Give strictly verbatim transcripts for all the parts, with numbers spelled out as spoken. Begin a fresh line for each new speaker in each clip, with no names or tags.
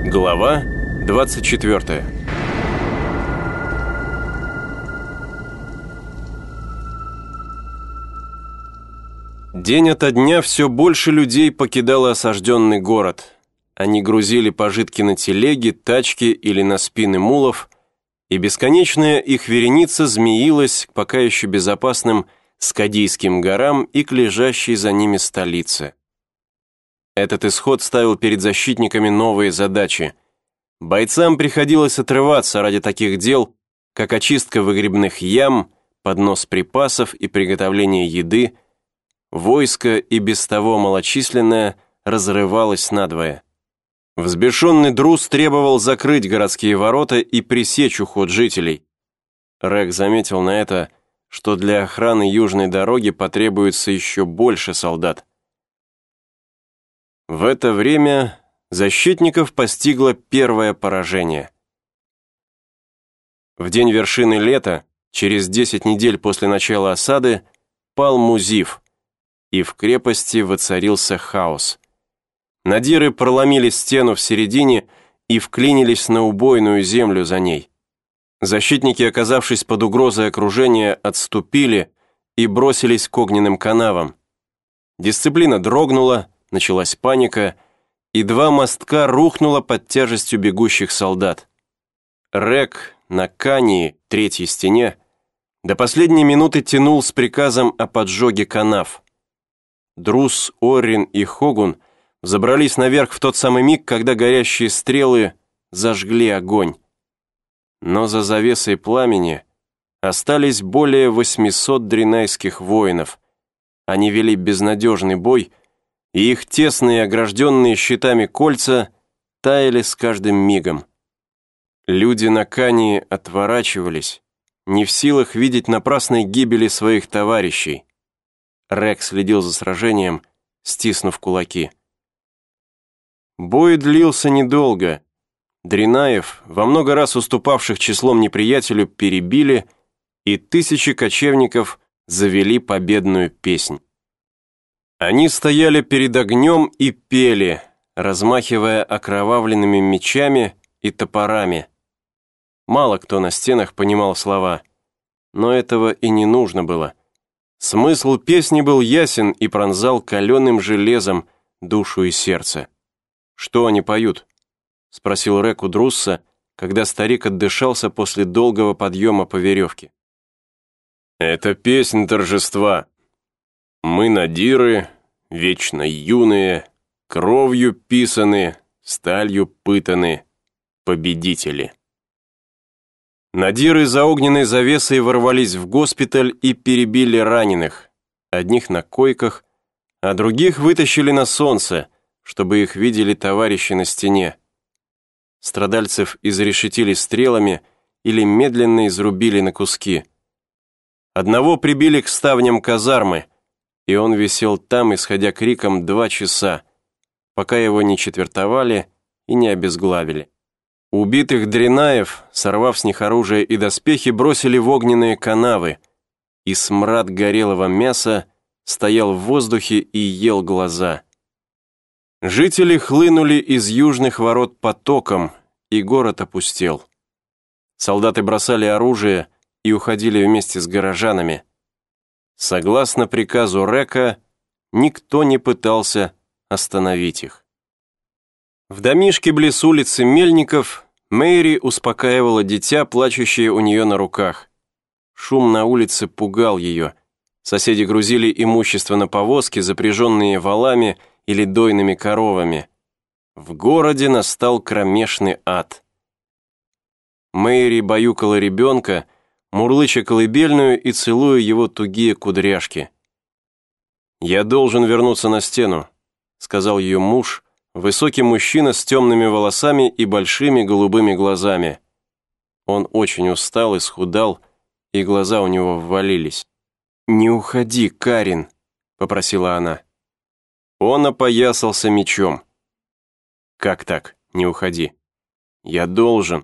Глава двадцать четвёртая. День ото дня все больше людей покидало осажденный город. Они грузили пожитки на телеги, тачки или на спины мулов, и бесконечная их вереница змеилась к пока еще безопасным Скадийским горам и к лежащей за ними столице. Этот исход ставил перед защитниками новые задачи. Бойцам приходилось отрываться ради таких дел, как очистка выгребных ям, поднос припасов и приготовление еды. Войско, и без того малочисленное, разрывалось надвое. Взбешенный Друз требовал закрыть городские ворота и пресечь уход жителей. Рек заметил на это, что для охраны южной дороги потребуется еще больше солдат. В это время защитников постигло первое поражение. В день вершины лета, через десять недель после начала осады, пал Музив, и в крепости воцарился хаос. Надиры проломили стену в середине и вклинились на убойную землю за ней. Защитники, оказавшись под угрозой окружения, отступили и бросились к огненным канавам. Дисциплина дрогнула, началась паника, и два мостка рухнуло под тяжестью бегущих солдат. Рек на Кании, третьей стене, до последней минуты тянул с приказом о поджоге канав. Друз, Оррин и Хогун забрались наверх в тот самый миг, когда горящие стрелы зажгли огонь. Но за завесой пламени остались более восьмисот дринайских воинов. Они вели безнадежный бой, и их тесные, огражденные щитами кольца таяли с каждым мигом. Люди на Кании отворачивались, не в силах видеть напрасной гибели своих товарищей. Рек следил за сражением, стиснув кулаки. Бой длился недолго. Дринаев, во много раз уступавших числом неприятелю, перебили, и тысячи кочевников завели победную песнь. Они стояли перед огнем и пели, размахивая окровавленными мечами и топорами. Мало кто на стенах понимал слова, но этого и не нужно было. Смысл песни был ясен и пронзал каленым железом душу и сердце. «Что они поют?» — спросил Рек у Друза, когда старик отдышался после долгого подъема по веревке. «Это песнь торжества. Мы надиры, вечно юные, кровью писаны, сталью пытаны, победители». Надиры за огненной завесой ворвались в госпиталь и перебили раненых, одних на койках, а других вытащили на солнце, чтобы их видели товарищи на стене. Страдальцев изрешетили стрелами или медленно изрубили на куски. Одного прибили к ставням казармы, и он висел там, исходя криком, два часа, пока его не четвертовали и не обезглавили. Убитых дринаев, сорвав с них оружие и доспехи, бросили в огненные канавы, и смрад горелого мяса стоял в воздухе и ел глаза. Жители хлынули из южных ворот потоком, и город опустел. Солдаты бросали оружие и уходили вместе с горожанами. Согласно приказу Река, никто не пытался остановить их. В домишке близ улицы Мельников Мэри успокаивала дитя, плачущее у нее на руках. Шум на улице пугал ее. Соседи грузили имущество на повозки, запряженные валами или дойными коровами. В городе настал кромешный ад. Мэри баюкала ребенка, мурлыча колыбельную и целуя его тугие кудряшки. «Я должен вернуться на стену», — сказал ее муж, высокий мужчина с темными волосами и большими голубыми глазами. Он очень устал и схудал, и глаза у него ввалились. «Не уходи, Карин», — попросила она. Он опоясался мечом. «Как так? Не уходи. Я должен».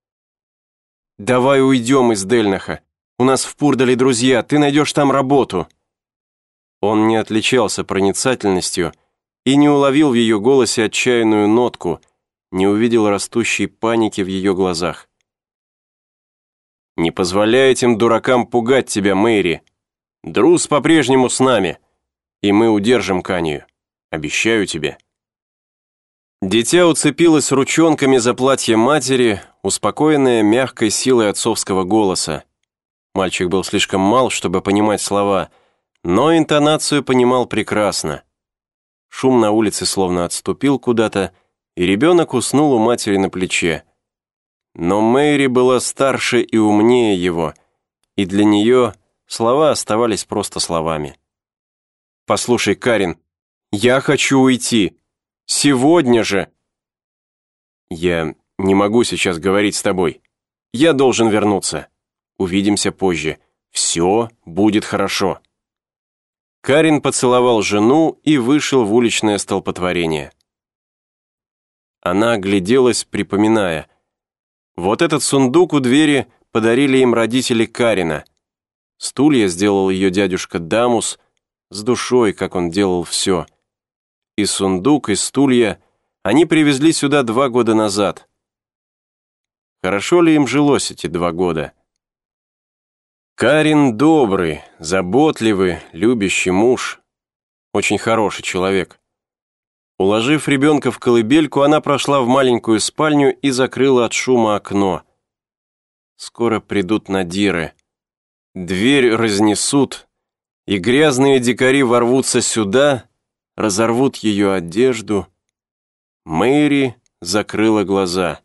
«Давай уйдем из Дельнаха. У нас в Пурдале друзья, ты найдешь там работу». Он не отличался проницательностью и не уловил в ее голосе отчаянную нотку, не увидел растущей паники в ее глазах. «Не позволяй этим дуракам пугать тебя, Мэри. Друз по-прежнему с нами, и мы удержим Канию. Обещаю тебе». Дитя уцепилось ручонками за платье матери, успокоенное мягкой силой отцовского голоса. Мальчик был слишком мал, чтобы понимать слова, но интонацию понимал прекрасно. Шум на улице словно отступил куда-то, и ребенок уснул у матери на плече. Но Мэри была старше и умнее его, и для нее слова оставались просто словами. «Послушай, Карин, я хочу уйти. Сегодня же!» «Я не могу сейчас говорить с тобой. Я должен вернуться. Увидимся позже. Все будет хорошо». Карин поцеловал жену и вышел в уличное столпотворение. Она огляделась, припоминая. Вот этот сундук у двери подарили им родители Карина. Стулья сделал ее дядюшка Дамус, с душой, как он делал все. И сундук, и стулья они привезли сюда два года назад. Хорошо ли им жилось эти два года? Карин добрый, заботливый, любящий муж. Очень хороший человек. Уложив ребенка в колыбельку, она прошла в маленькую спальню и закрыла от шума окно. Скоро придут надиры. Дверь разнесут, и грязные дикари ворвутся сюда, разорвут ее одежду. Мэри закрыла глаза.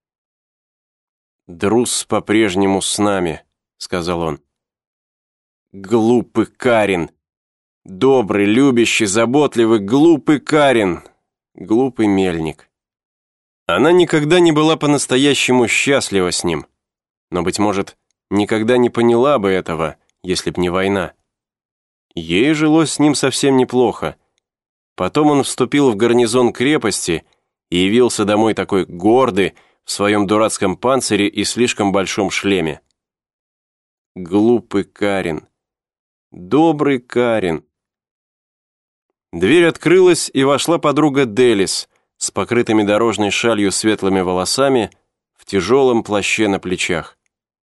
«Друз по-прежнему с нами», — сказал он. «Глупый Карин! Добрый, любящий, заботливый, глупый Карин! Глупый мельник!» Она никогда не была по-настоящему счастлива с ним, но, быть может, никогда не поняла бы этого, если б не война. Ей жилось с ним совсем неплохо. Потом он вступил в гарнизон крепости и явился домой такой гордый, в своем дурацком панцире и слишком большом шлеме. Глупый Карин. Добрый Карин. Дверь открылась, и вошла подруга Делис с покрытыми дорожной шалью светлыми волосами в тяжелом плаще на плечах.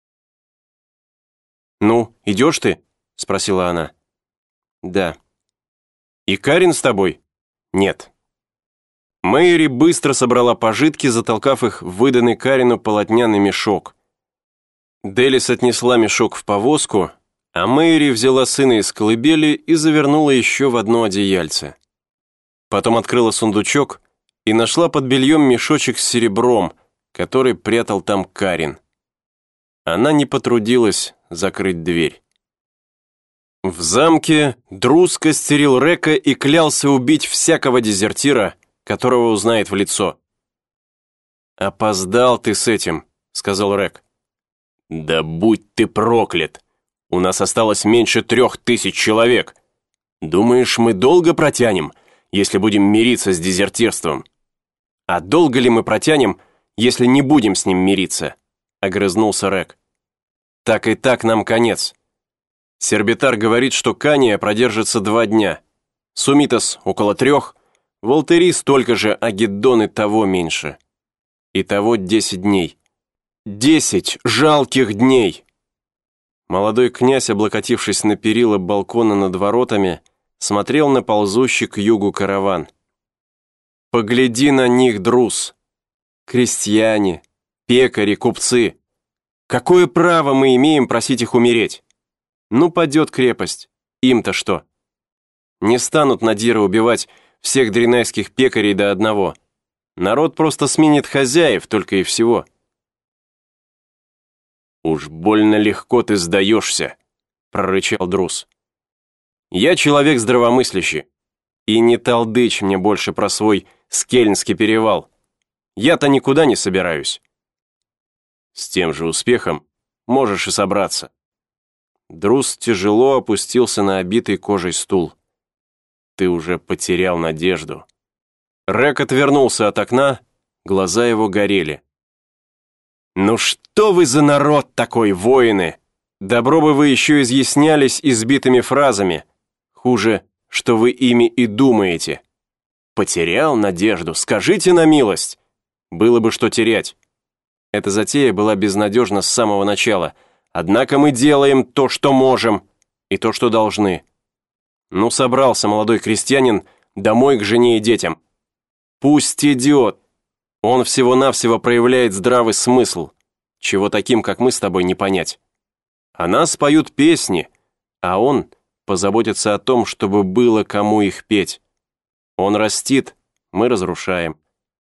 «Ну, идешь ты?» — спросила она. «Да». «И Карин с тобой?» «Нет». Мэри быстро собрала пожитки, затолкав их в выданный Карину полотняный мешок. Делис отнесла мешок в повозку, а Мэри взяла сына из колыбели и завернула еще в одно одеяльце. Потом открыла сундучок и нашла под бельем мешочек с серебром, который прятал там Карин. Она не потрудилась закрыть дверь. В замке Друз костерил Река и клялся убить всякого дезертира, которого узнает в лицо. «Опоздал ты с этим», — сказал Рек. «Да будь ты проклят! У нас осталось меньше трех тысяч человек. Думаешь, мы долго протянем, если будем мириться с дезертирством? А долго ли мы протянем, если не будем с ним мириться?» — огрызнулся Рек. «Так и так нам конец. Сербитар говорит, что Кания продержится два дня, Сумитос около трех, Волтери столько же, а Геддоны того меньше. Итого десять дней. Десять жалких дней!» Молодой князь, облокотившись на перила балкона над воротами, смотрел на ползущий к югу караван. «Погляди на них, Друз! Крестьяне, пекари, купцы! Какое право мы имеем просить их умереть? Ну, падет крепость, им-то что? Не станут надиры убивать всех дринайских пекарей до одного. Народ просто сменит хозяев, только и всего». «Уж больно легко ты сдаешься», — прорычал Друз. «Я человек здравомыслящий, и не толдычь мне больше про свой Скельнский перевал. Я-то никуда не собираюсь». «С тем же успехом можешь и собраться». Друз тяжело опустился на обитый кожей стул. «Ты уже потерял надежду». Рек отвернулся от окна, глаза его горели. «Ну что вы за народ такой, воины? Добро бы вы еще изъяснялись избитыми фразами. Хуже, что вы ими и думаете. Потерял надежду, скажите на милость. Было бы что терять. Эта затея была безнадежна с самого начала, однако мы делаем то, что можем, и то, что должны. Ну, собрался молодой крестьянин домой к жене и детям. Пусть идет. Он всего-навсего проявляет здравый смысл, чего таким, как мы с тобой, не понять. А нас поют песни, а он позаботится о том, чтобы было кому их петь. Он растит, мы разрушаем.